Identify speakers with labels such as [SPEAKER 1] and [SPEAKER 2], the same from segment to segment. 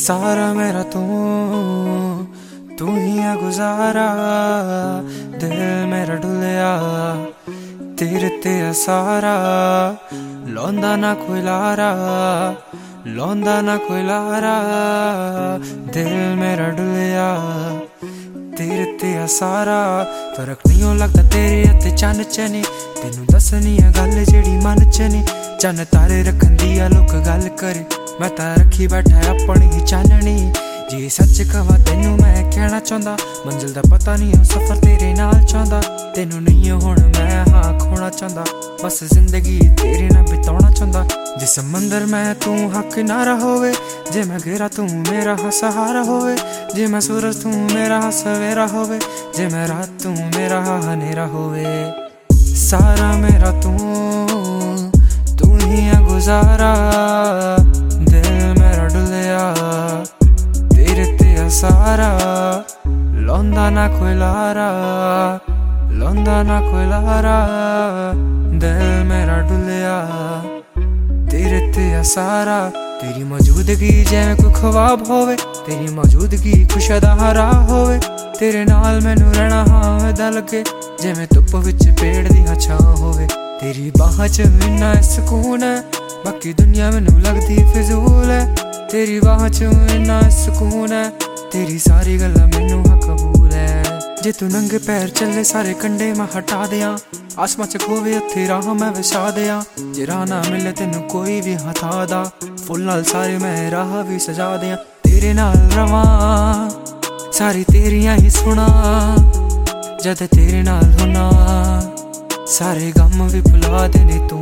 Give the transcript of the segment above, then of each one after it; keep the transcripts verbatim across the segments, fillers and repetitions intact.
[SPEAKER 1] सारा मेरा तू तू ही है गुजारा, दिल मेरा डुलिया तेरे ते सारा, लौंदा ना कोई लारा, लौंदा ना कोई लारा, दिल मेरा डुलिया तेरे ते सारा। फर्क नहीं लगता तेरे हत्थे चन्न च नी, तेनू दसनी है गल जेड़ी मन च नी। चन्न तारे रखन दी आ लोग गल करे, मैं तां रखी बैठा अपनी ही चाननी। जे सच कवा तेनू मैं कहना चाहता, मंजिल दा पता नहीं सफर तेरे नाल चाहता। तेनू नहीं हुण मैं हाँ खोना चाहता, बस जिंदगी तेरे नाल बिताना चाहता। जे समंदर मैं तू हक किनारा होवे, जे मैं घेरा तू मेरा हा सहारा होवे, जे मैं सूरज तू मेरा हा सवेरा होवे, जे मैं रात तू मेरा हा हनेरा होवे। सारा मेरा तू तू ही है गुजारा, दिल मेरा डुलिया तेरे ते सारा, लौंदा ना कोई लारा, लौंदा ना कोई लारा, दिल मेरा डुलिया तेरे ते सारा। तेरी मौजूदगी जिवें कोई ख्वाब होवे, तेरी मौजूदगी खुशी दा हरा होवे। तेरे नाल मैनू रहना हाँ दा लगे, जिवें धुप्प विच पेड़ दी छां होवे। तेरी बाहां च इन्ना सुकून है, बाकी दुनिया मैनू लगदी फिजूल है। तेरी बाहां च इन्ना सुकून है, तेरी सारी गल्लां मैनू हाँ कबूल है। जे तू नंगे पैर चले सारे कंडे मैं हटा दियां, आसमां च खोवे उत्थे राह मैं विछा दियां। जे राह ना मिले तेनू कोई भी हाँ था दा, फुल नाल सारे मैं राह भी सजा दियां। तेरे नाल रवां सारी तेरियां ही सुना, जद तेरे नाल होना सारे गम भी भुला देने तू।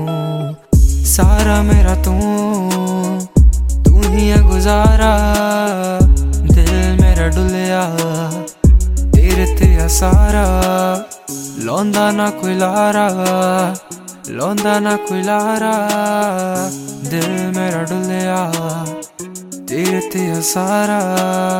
[SPEAKER 1] सारा मेरा तू तू ही है गुजारा, दिल मेरा डुलिया तेरे ते सारा, लौंदा ना कोई लारा, लौंदा ना कोई लारा, दिल मेरा डुलिया तेरे ते सारा।